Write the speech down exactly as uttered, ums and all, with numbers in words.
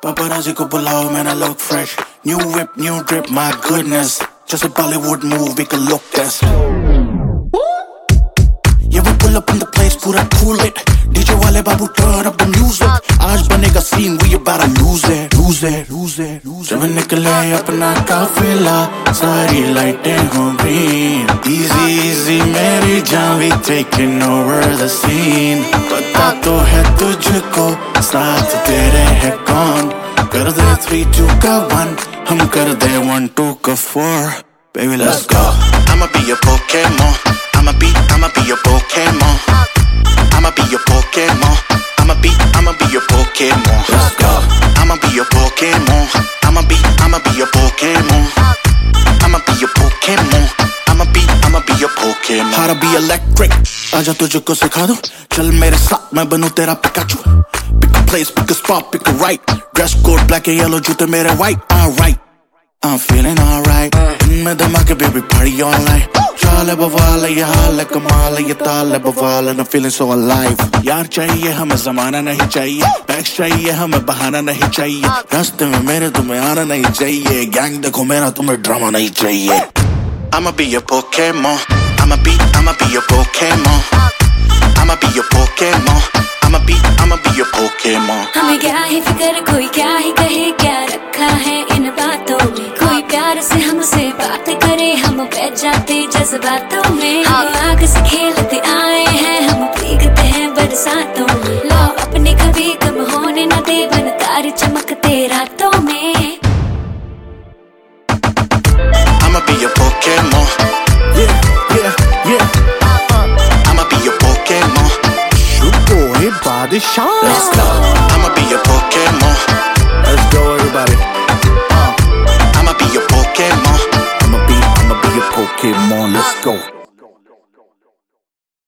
Paparazzi ko bulao, man, I look fresh. New whip, new drip, my goodness. Just a Bollywood movie, can look test. Yeah, we pull up in the place, pura cool it. D J wale babu, turn up the music. Aaj banega scene, we about to lose it, lose it, lose it, lose it. Jab nikle apna kafila, sari lighten ho green. Easy, easy, meri jaan, we taking over the scene. Pata to hai tujhko, saath tere hai kaun. Kar de three, two ka one, hum kar de one, two ka four. Baby, let's go. I'ma be your Pokemon. I'ma be, I'ma be your Pokemon. I'ma be your Pokemon. I'ma be, I'ma be your Pokemon. Let's go. I'ma be your Pokemon. I'ma be, I'ma be your Pokemon. I'ma be your Pokemon. I'ma be, I'ma be your Pokemon. How to be electric? आजा तुझको सिखा दूं. चल मेरे साथ मैं बनूं तेरा Pikachu. Pick a place, pick a spot, pick a right. Dress code black and yellow, जूते मेरे white. Alright, I'm feeling alright. मैं धमाके baby party all night. चाल है बवाल है ये हाल है कमाल है ये ताल है बवाल है I'm feeling so alive. यार चाहिए हमें ज़माना नहीं चाहिए. बैक्स चाहिए हमें बहाना नहीं चाहिए. रास्ते में मेरे तुम्हें आना नहीं चाहिए. गैंग देखो मेरा तुम्हें ड्रामा नहीं चाहिए. I'ma be your Pokemon. I'ma be, I'ma be your Pokemon. I'ma be your Pokemon. I'ma be, I'ma be your Pokemon. हमें क्या ही फिक्र कोई क्या ही कहे क्या रखा है इन बातों में. कोई प्यार से हमसे बात करे हम बैठ जाते जज्बातों में. हम आग से खेलते आए हैं हम भीगते हैं बरसातों में. लो अपने कभी कम होने न दे बन तारे चमकते रातों में. I'ma be your Pokemon. Yeah, yeah, yeah. I'ma be your Pokemon. Boy, body shine. Let's go. I'ma be your Pokemon. Let's go, everybody. Uh, I'ma be your Pokemon. I'ma be, I'ma be your Pokemon. Let's go.